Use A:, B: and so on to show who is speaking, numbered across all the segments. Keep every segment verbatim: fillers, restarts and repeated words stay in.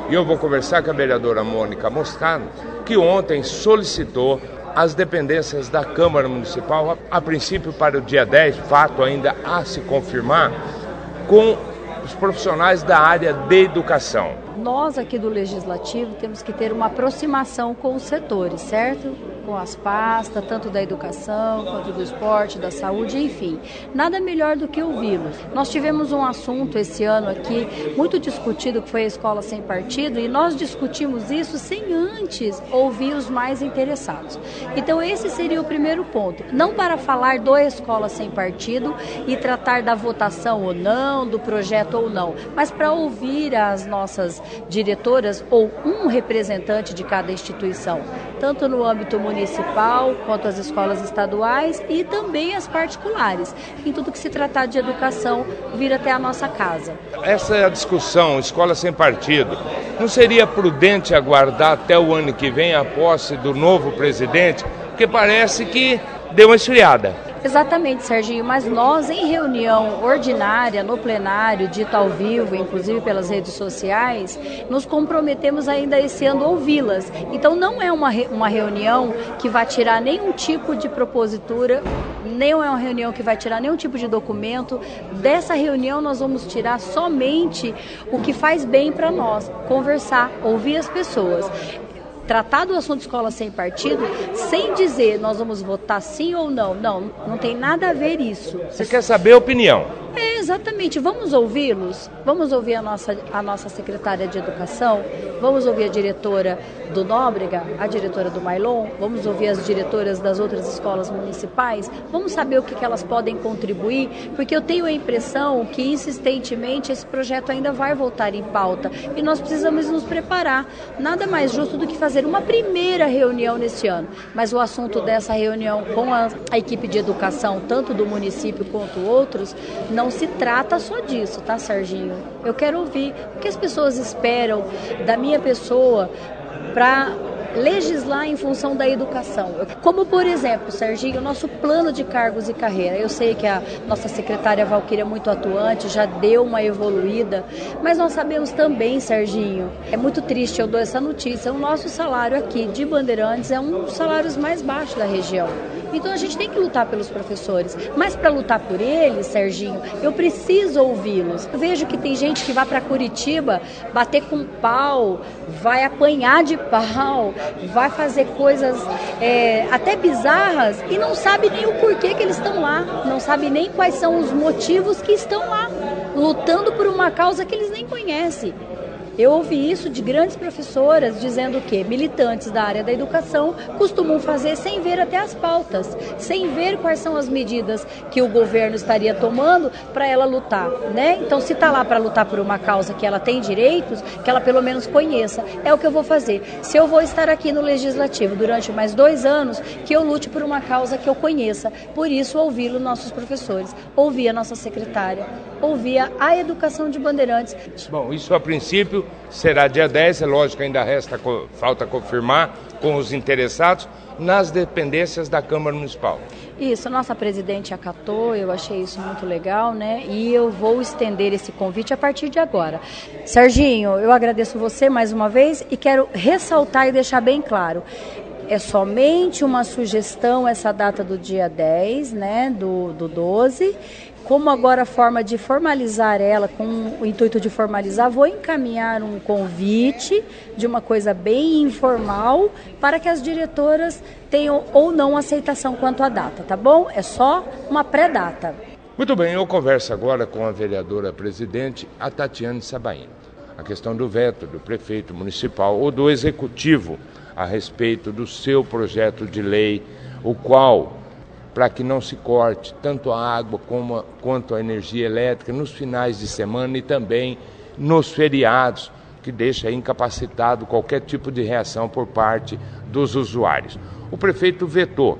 A: E eu vou conversar com a vereadora Mônica Moscardo, que ontem solicitou as dependências da Câmara Municipal, a, a princípio para o dia dez, fato ainda a se confirmar, com os profissionais da área de educação.
B: Nós aqui do Legislativo temos que ter uma aproximação com os setores, certo? Com as pastas, tanto da educação, quanto do esporte, da saúde, enfim. Nada melhor do que ouvi-los. Nós tivemos um assunto esse ano aqui, muito discutido, que foi a escola sem partido, e nós discutimos isso sem antes ouvir os mais interessados. Então esse seria o primeiro ponto. Não para falar do escola sem partido e tratar da votação ou não, do projeto ou não, mas para ouvir as nossas diretoras ou um representante de cada instituição, tanto no âmbito municipal, quanto as escolas estaduais e também as particulares. Em tudo que se tratar de educação, vir até a nossa casa.
A: Essa é a discussão, escola sem partido. Não seria prudente aguardar até o ano que vem a posse do novo presidente? Porque parece que deu uma esfriada.
B: Exatamente, Serginho, mas nós em reunião ordinária, no plenário, dito ao vivo, inclusive pelas redes sociais, nos comprometemos ainda esse ano a ouvi-las. Então não é uma, uma reunião que vai tirar nenhum tipo de propositura, nem é uma reunião que vai tirar nenhum tipo de documento. Dessa reunião nós vamos tirar somente o que faz bem para nós, conversar, ouvir as pessoas. Tratar do assunto escola sem partido, sem dizer nós vamos votar sim ou não. Não, não tem nada a ver isso.
A: Você quer saber a opinião?
B: É, exatamente. Vamos ouvi-los? Vamos ouvir a nossa, a nossa secretária de Educação? Vamos ouvir a diretora do Nóbrega, a diretora do Mailon? Vamos ouvir as diretoras das outras escolas municipais? Vamos saber o que, que elas podem contribuir? Porque eu tenho a impressão que, insistentemente, esse projeto ainda vai voltar em pauta e nós precisamos nos preparar. Nada mais justo do que fazer uma primeira reunião nesse ano. Mas o assunto dessa reunião com a, a equipe de educação, tanto do município quanto outros, não se trata só disso, tá, Serginho? Eu quero ouvir o que as pessoas esperam da minha pessoa para legislar em função da educação. Como, por exemplo, Serginho, o nosso plano de cargos e carreira. Eu sei que a nossa secretária Valquíria é muito atuante, já deu uma evoluída, mas nós sabemos também, Serginho, é muito triste, eu dou essa notícia, o nosso salário aqui de Bandeirantes é um dos salários mais baixos da região. Então a gente tem que lutar pelos professores, mas para lutar por eles, Serginho, eu preciso ouvi-los. Eu vejo que tem gente que vai para Curitiba bater com pau, vai apanhar de pau, vai fazer coisas é, até bizarras e não sabe nem o porquê que eles estão lá, não sabe nem quais são os motivos que estão lá, lutando por uma causa que eles nem conhecem. Eu ouvi isso de grandes professoras dizendo que militantes da área da educação costumam fazer sem ver até as pautas, sem ver quais são as medidas que o governo estaria tomando para ela lutar, né? Então, se está lá para lutar por uma causa que ela tem direitos, que ela pelo menos conheça, é o que eu vou fazer. Se eu vou estar aqui no Legislativo durante mais dois anos, que eu lute por uma causa que eu conheça. Por isso, ouvi os nossos professores, ouvi a nossa secretária, ouvi a educação de Bandeirantes.
A: Bom, isso a princípio será dia dez, é lógico, ainda resta, falta confirmar com os interessados nas dependências da Câmara Municipal.
B: Isso, a nossa presidente acatou, eu achei isso muito legal, né? E eu vou estender esse convite a partir de agora. Serginho, eu agradeço você mais uma vez e quero ressaltar e deixar bem claro. É somente uma sugestão essa data do dia dez, né, do, do doze. Como agora a forma de formalizar ela, com o intuito de formalizar, vou encaminhar um convite de uma coisa bem informal para que as diretoras tenham ou não aceitação quanto à data, tá bom? É só uma pré-data.
A: Muito bem, eu converso agora com a vereadora presidente, a Tatiane Sabaini. A questão do veto do prefeito municipal ou do executivo a respeito do seu projeto de lei, o qual, para que não se corte tanto a água como a, quanto a energia elétrica nos finais de semana e também nos feriados, que deixa incapacitado qualquer tipo de reação por parte dos usuários. O prefeito vetou,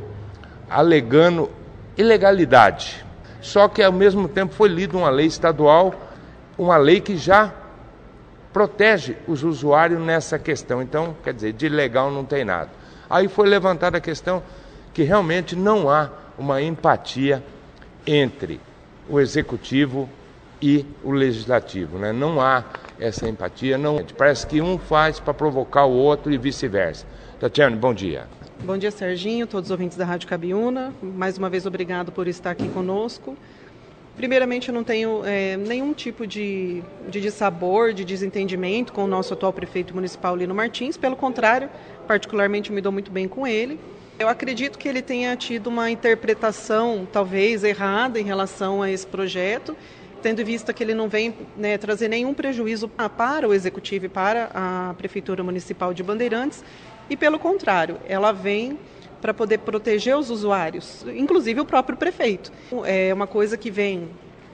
A: alegando ilegalidade, só que ao mesmo tempo foi lida uma lei estadual, uma lei que já protege os usuários nessa questão. Então, quer dizer, de ilegal não tem nada. Aí foi levantada a questão que realmente não há uma empatia entre o executivo e o legislativo, né? Não há essa empatia. Não, parece que um faz para provocar o outro e vice-versa. Tatiane, bom dia.
C: Bom dia, Serginho, todos os ouvintes da Rádio Cabiúna. Mais uma vez, obrigado por estar aqui conosco. Primeiramente, eu não tenho é, nenhum tipo de, de dissabor, de desentendimento com o nosso atual prefeito municipal, Lino Martins. Pelo contrário, particularmente me dou muito bem com ele. Eu acredito que ele tenha tido uma interpretação, talvez, errada em relação a esse projeto, tendo em vista que ele não vem, né, trazer nenhum prejuízo para o Executivo e para a Prefeitura Municipal de Bandeirantes. E, pelo contrário, ela vem para poder proteger os usuários, inclusive o próprio prefeito. É uma coisa que vem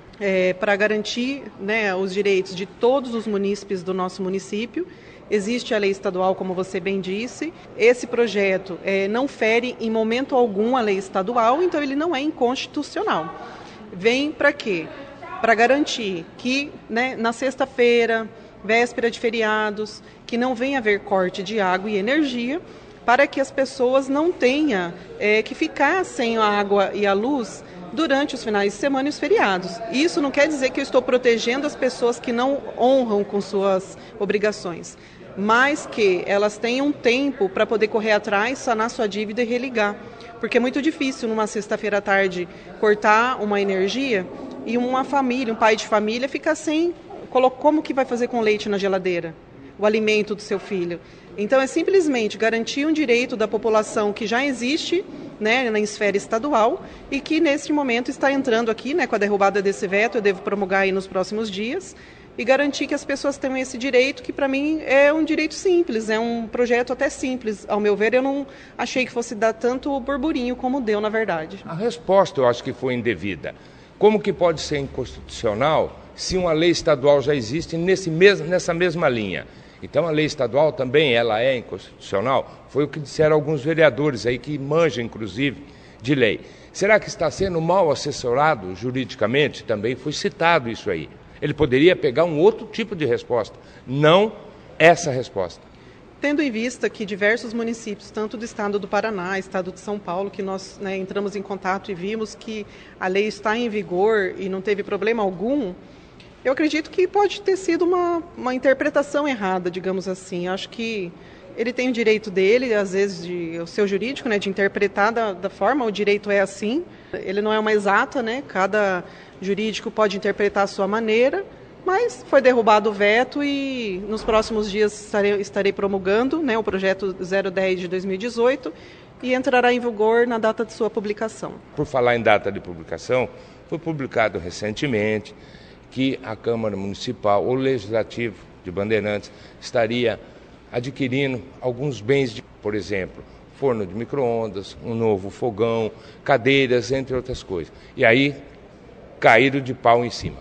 C: é, para garantir, né, os direitos de todos os munícipes do nosso município. Existe a lei estadual, como você bem disse. Esse projeto é, não fere em momento algum a lei estadual, então ele não é inconstitucional. Vem para quê? Para garantir que, né, na sexta-feira, véspera de feriados, que não venha haver corte de água e energia, para que as pessoas não tenham é, que ficar sem a água e a luz durante os finais de semana e os feriados. Isso não quer dizer que eu estou protegendo as pessoas que não honram com suas obrigações, mas que elas tenham tempo para poder correr atrás, sanar sua dívida e religar. Porque é muito difícil, numa sexta-feira à tarde, cortar uma energia e uma família, um pai de família, ficar sem... Como que vai fazer com leite na geladeira? O alimento do seu filho. Então, é simplesmente garantir um direito da população que já existe, né, na esfera estadual e que, neste momento, está entrando aqui, né, com a derrubada desse veto, eu devo promulgar aí nos próximos dias, e garantir que as pessoas tenham esse direito, que para mim é um direito simples, é um projeto até simples. Ao meu ver, eu não achei que fosse dar tanto burburinho como deu, na verdade.
A: A resposta eu acho que foi indevida. Como que pode ser inconstitucional se uma lei estadual já existe nesse mesmo, nessa mesma linha? Então a lei estadual também ela é inconstitucional? Foi o que disseram alguns vereadores aí que manjam, inclusive, de lei. Será que está sendo mal assessorado juridicamente? Também foi citado isso aí. Ele poderia pegar um outro tipo de resposta, não essa resposta.
C: Tendo em vista que diversos municípios, tanto do estado do Paraná, estado de São Paulo, que nós, né, entramos em contato e vimos que a lei está em vigor e não teve problema algum, eu acredito que pode ter sido uma, uma interpretação errada, digamos assim. Acho que ele tem o direito dele, às vezes, de, o seu jurídico, né, de interpretar da, da forma, o direito é assim. Ele não é uma exata, né, cada jurídico pode interpretar a sua maneira, mas foi derrubado o veto e nos próximos dias estarei, estarei promulgando, né, o projeto zero dez de dois mil e dezoito e entrará em vigor na data de sua publicação.
A: Por falar em data de publicação, foi publicado recentemente que a Câmara Municipal, o Legislativo de Bandeirantes, estaria adquirindo alguns bens, de, por exemplo, forno de micro-ondas, um novo fogão, cadeiras, entre outras coisas. E aí, caíram de pau em cima.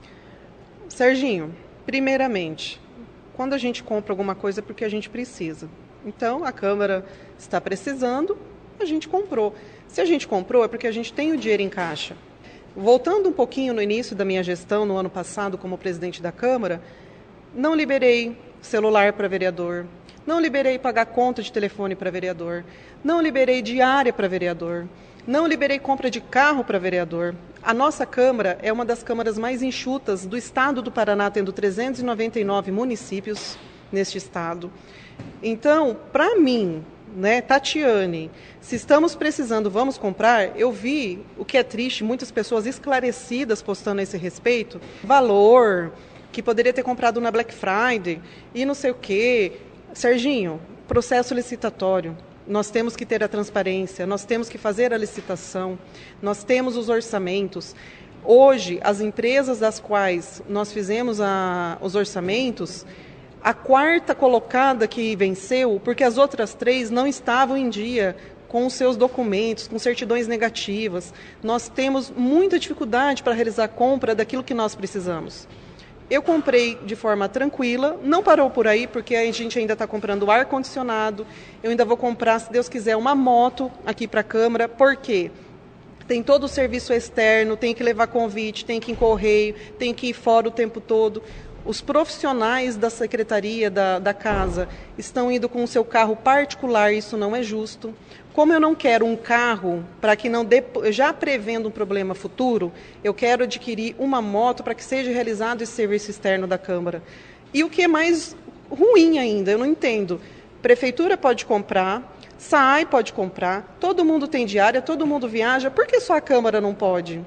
C: Serginho, primeiramente, quando a gente compra alguma coisa é porque a gente precisa. Então, a Câmara está precisando, a gente comprou. Se a gente comprou é porque a gente tem o dinheiro em caixa. Voltando um pouquinho no início da minha gestão, no ano passado, como presidente da Câmara, não liberei celular para vereador, não liberei pagar conta de telefone para vereador, não liberei diária para vereador, não liberei compra de carro para vereador. A nossa Câmara é uma das câmaras mais enxutas do estado do Paraná, tendo trezentos e noventa e nove municípios neste estado. Então, para mim, né, Tatiane, se estamos precisando, vamos comprar, eu vi, o que é triste, muitas pessoas esclarecidas postando a esse respeito, valor, que poderia ter comprado na Black Friday e não sei o quê. Serginho, processo licitatório, nós temos que ter a transparência, nós temos que fazer a licitação, nós temos os orçamentos. Hoje, as empresas das quais nós fizemos a, os orçamentos, a quarta colocada que venceu, porque as outras três não estavam em dia com os seus documentos, com certidões negativas. Nós temos muita dificuldade para realizar a compra daquilo que nós precisamos. Eu comprei de forma tranquila, não parou por aí, porque a gente ainda está comprando ar-condicionado. Eu ainda vou comprar, se Deus quiser, uma moto aqui para a Câmara. Por quê? Tem todo o serviço externo, tem que levar convite, tem que ir em correio, tem que ir fora o tempo todo. Os profissionais da secretaria da, da casa estão indo com o seu carro particular, isso não é justo. Como eu não quero um carro para que não dê, já prevendo um problema futuro, eu quero adquirir uma moto para que seja realizado esse serviço externo da Câmara. E o que é mais ruim ainda, eu não entendo. Prefeitura pode comprar, S A I pode comprar, todo mundo tem diária, todo mundo viaja, por que só a Câmara não pode?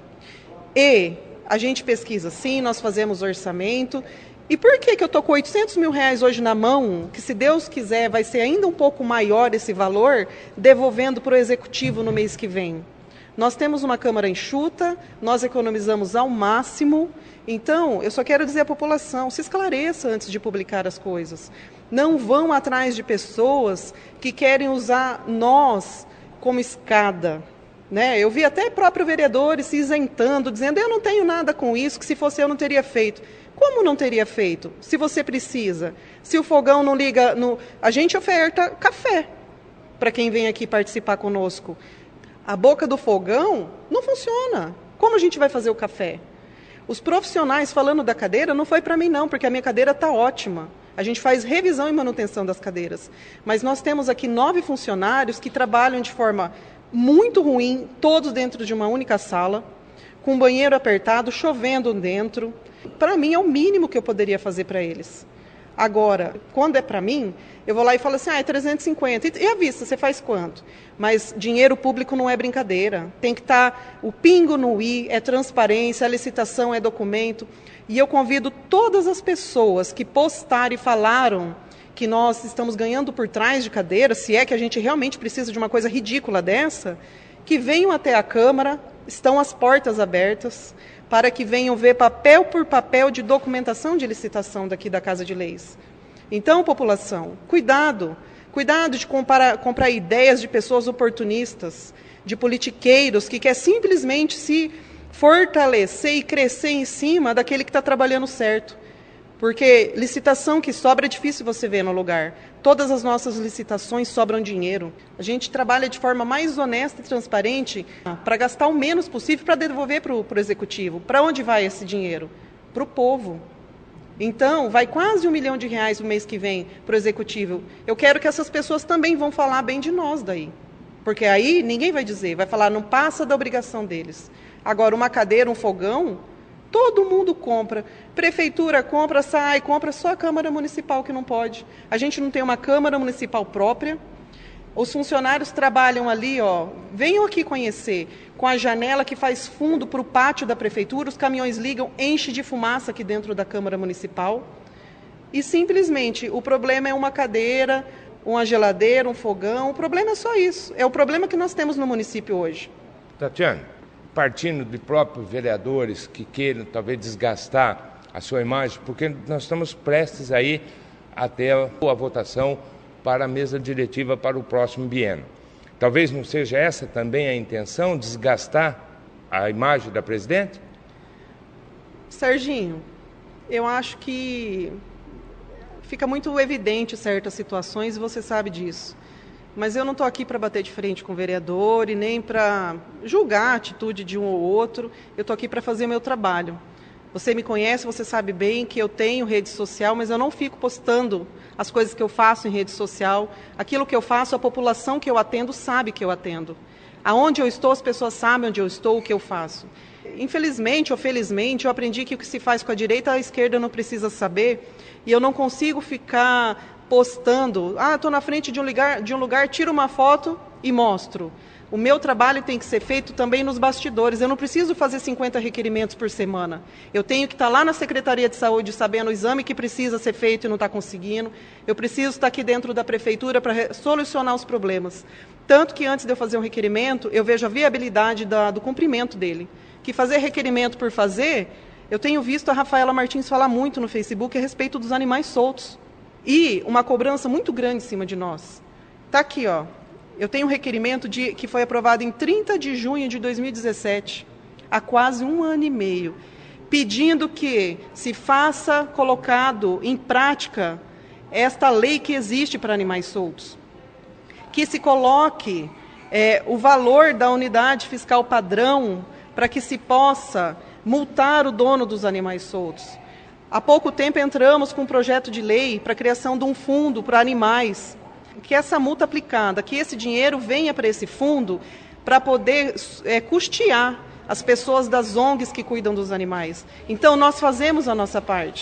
C: E a gente pesquisa sim, nós fazemos orçamento. E por que que eu estou com oitocentos mil reais hoje na mão, que se Deus quiser vai ser ainda um pouco maior esse valor, devolvendo para o Executivo no mês que vem? Nós temos uma Câmara enxuta, nós economizamos ao máximo. Então, eu só quero dizer à população, se esclareça antes de publicar as coisas. Não vão atrás de pessoas que querem usar nós como escada. Né? Eu vi até próprio vereadores se isentando, dizendo, eu não tenho nada com isso, que se fosse eu não teria feito. Como não teria feito? Se você precisa. Se o fogão não liga... No... A gente oferta café para quem vem aqui participar conosco. A boca do fogão não funciona. Como a gente vai fazer o café? Os profissionais falando da cadeira não foi para mim não, porque a minha cadeira está ótima. A gente faz revisão e manutenção das cadeiras. Mas nós temos aqui nove funcionários que trabalham de forma muito ruim, todos dentro de uma única sala, com banheiro apertado, chovendo dentro. Para mim é o mínimo que eu poderia fazer para eles. Agora, quando é para mim, eu vou lá e falo assim, ah, é trezentos e cinquenta. E a vista, você faz quanto? Mas dinheiro público não é brincadeira. Tem que estar o pingo no i, é transparência, a licitação é documento. E eu convido todas as pessoas que postaram e falaram que nós estamos ganhando por trás de cadeira, se é que a gente realmente precisa de uma coisa ridícula dessa, que venham até a Câmara, estão as portas abertas, para que venham ver papel por papel de documentação de licitação daqui da Casa de Leis. Então, população, cuidado, cuidado de comparar, comprar ideias de pessoas oportunistas, de politiqueiros que quer simplesmente se fortalecer e crescer em cima daquele que está trabalhando certo. Porque licitação que sobra é difícil você ver no lugar. Todas as nossas licitações sobram dinheiro. A gente trabalha de forma mais honesta e transparente para gastar o menos possível para devolver para o Executivo. Para onde vai esse dinheiro? Para o povo. Então, vai quase um milhão de reais no mês que vem para o Executivo. Eu quero que essas pessoas também vão falar bem de nós daí. Porque aí ninguém vai dizer, vai falar, não passa da obrigação deles. Agora, uma cadeira, um fogão, todo mundo compra. Prefeitura compra, sai, compra, só a Câmara Municipal que não pode. A gente não tem uma Câmara Municipal própria. Os funcionários trabalham ali, ó, venham aqui conhecer, com a janela que faz fundo para o pátio da Prefeitura, os caminhões ligam, enche de fumaça aqui dentro da Câmara Municipal. E simplesmente o problema é uma cadeira, uma geladeira, um fogão, o problema é só isso. É o problema que nós temos no município hoje.
A: Tatiana, partindo de próprios vereadores que queiram talvez desgastar a sua imagem, porque nós estamos prestes aí a ter a votação para a mesa diretiva para o próximo biênio. Talvez não seja essa também a intenção, desgastar a imagem da presidente?
C: Serginho, eu acho que fica muito evidente certas situações e você sabe disso. Mas eu não estou aqui para bater de frente com o vereador e nem para julgar a atitude de um ou outro. Eu estou aqui para fazer o meu trabalho. Você me conhece, você sabe bem que eu tenho rede social, mas eu não fico postando as coisas que eu faço em rede social. Aquilo que eu faço, a população que eu atendo sabe que eu atendo. Aonde eu estou, as pessoas sabem onde eu estou, o que eu faço. Infelizmente ou felizmente, eu aprendi que o que se faz com a direita, a esquerda não precisa saber. E eu não consigo ficar postando, ah, estou na frente de um lugar, de um lugar, tiro uma foto e mostro. O meu trabalho tem que ser feito também nos bastidores. Eu não preciso fazer cinquenta requerimentos por semana. Eu tenho que estar lá na Secretaria de Saúde sabendo o exame que precisa ser feito e não está conseguindo. Eu preciso estar aqui dentro da Prefeitura para solucionar os problemas. Tanto que antes de eu fazer um requerimento, eu vejo a viabilidade da, do cumprimento dele. Que fazer requerimento por fazer, eu tenho visto a Rafaela Martins falar muito no Facebook a respeito dos animais soltos. E uma cobrança muito grande em cima de nós. Está aqui, ó. Eu tenho um requerimento de, que foi aprovado em trinta de junho de dois mil e dezessete, há quase um ano e meio, pedindo que se faça colocado em prática esta lei que existe para animais soltos. Que se coloque é, o valor da unidade fiscal padrão para que se possa multar o dono dos animais soltos. Há pouco tempo entramos com um projeto de lei para a criação de um fundo para animais, que essa multa aplicada, que esse dinheiro venha para esse fundo para poder é, custear as pessoas das O N Gs que cuidam dos animais. Então, nós fazemos a nossa parte.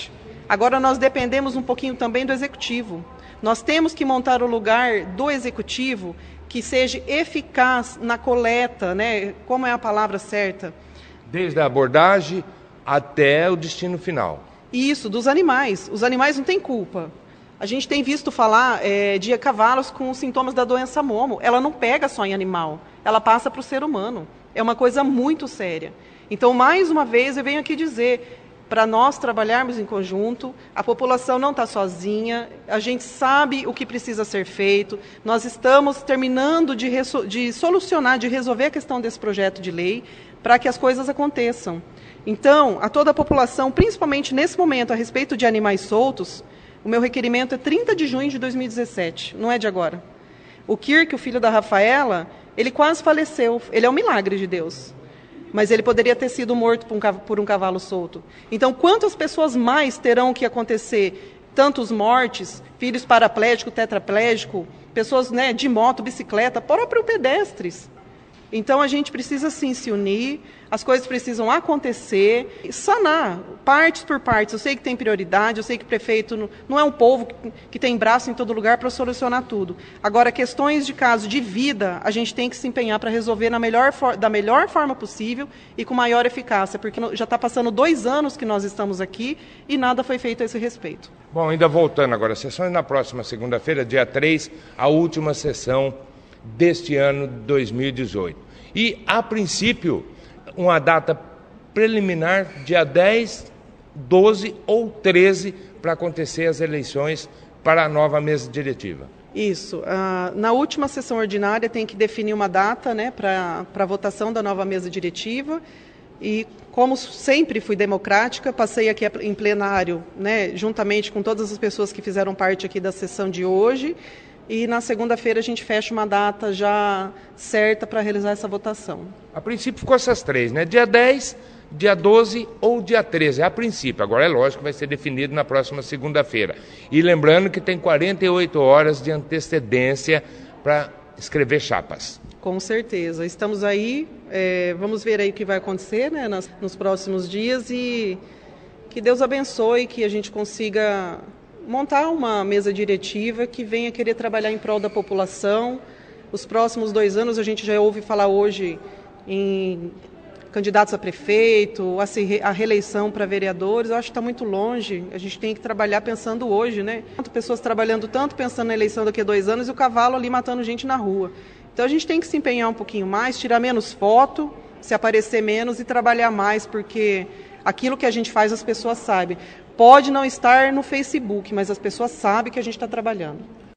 C: Agora nós dependemos um pouquinho também do executivo. Nós temos que montar o lugar do executivo que seja eficaz na coleta, né? Como é a palavra certa?
A: Desde a abordagem até o destino final.
C: Isso, dos animais. Os animais não têm culpa. A gente tem visto falar é, de cavalos com sintomas da doença Momo. Ela não pega só em animal, ela passa para o ser humano. É uma coisa muito séria. Então, mais uma vez, eu venho aqui dizer, para nós trabalharmos em conjunto, a população não está sozinha, a gente sabe o que precisa ser feito, nós estamos terminando de, de solucionar, de resolver a questão desse projeto de lei, para que as coisas aconteçam. Então, a toda a população, principalmente nesse momento, a respeito de animais soltos, o meu requerimento é trinta de junho de dois mil e dezessete, não é de agora. O Kirk, o filho da Rafaela, ele quase faleceu, ele é um milagre de Deus. Mas ele poderia ter sido morto por um, por um cavalo solto. Então, quantas pessoas mais terão que acontecer? Tantos mortes, filhos paraplégicos, tetraplégicos, pessoas, né, de moto, bicicleta, próprios pedestres. Então, a gente precisa, sim, se unir, as coisas precisam acontecer, sanar, partes por partes. Eu sei que tem prioridade, eu sei que o prefeito não, não é um povo que, que tem braço em todo lugar para solucionar tudo. Agora, questões de caso de vida, a gente tem que se empenhar para resolver na melhor for, da melhor forma possível e com maior eficácia, porque já está passando dois anos que nós estamos aqui e nada foi feito a esse respeito.
A: Bom, ainda voltando agora, as sessões na próxima segunda-feira, dia três, a última sessão deste ano de dois mil e dezoito. E, a princípio, uma data preliminar, dia dez, doze ou treze, para acontecer as eleições para a nova mesa diretiva.
C: Isso. Uh, na última sessão ordinária tem que definir uma data, né, para a votação da nova mesa diretiva. E, como sempre fui democrática, passei aqui em plenário, né, juntamente com todas as pessoas que fizeram parte aqui da sessão de hoje. E na segunda-feira a gente fecha uma data já certa para realizar essa votação.
A: A princípio ficou essas três, né? Dia dez, dia doze ou dia treze, a princípio. Agora é lógico que vai ser definido na próxima segunda-feira. E lembrando que tem quarenta e oito horas de antecedência para escrever chapas.
C: Com certeza. Estamos aí, é, vamos ver aí o que vai acontecer, né, nas, nos próximos dias e que Deus abençoe, que a gente consiga montar uma mesa diretiva que venha querer trabalhar em prol da população. Os próximos dois anos, a gente já ouve falar hoje em candidatos a prefeito, a reeleição para vereadores. Eu acho que está muito longe, a gente tem que trabalhar pensando hoje, né? Pessoas trabalhando tanto pensando na eleição daqui a dois anos e o cavalo ali matando gente na rua. Então a gente tem que se empenhar um pouquinho mais, tirar menos foto, se aparecer menos e trabalhar mais, porque aquilo que a gente faz as pessoas sabem. Pode não estar no Facebook, mas as pessoas sabem que a gente está trabalhando.